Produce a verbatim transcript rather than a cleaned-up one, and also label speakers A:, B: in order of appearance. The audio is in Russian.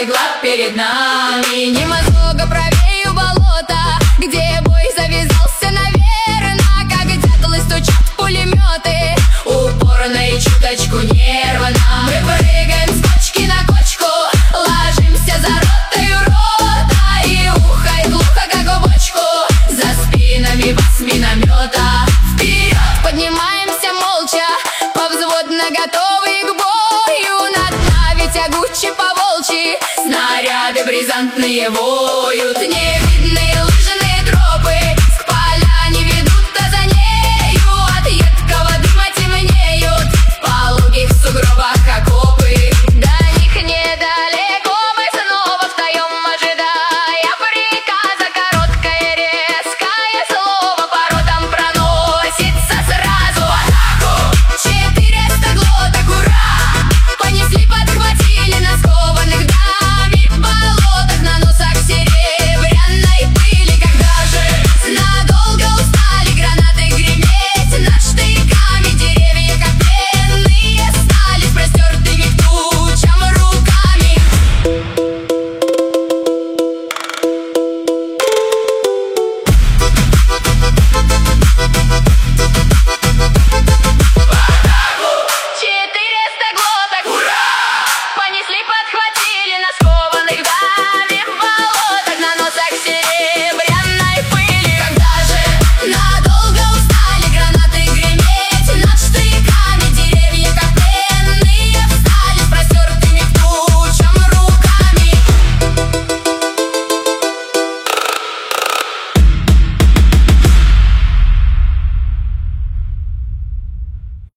A: пролегла перед нами. Немного правее у болота, где бой завязался, наверно, как дятлы стучат пулеметы, упорно и чуточку нервно. Мы прыгаем с кочки на кочку, ложимся за ротой рота, и ухо и глухо, как в бочку, за спинами бас миномета. Вперед поднимаемся молча, повзводно готовые к бою. Над нами тягуче по волчьи снаряды бризантные воют. Не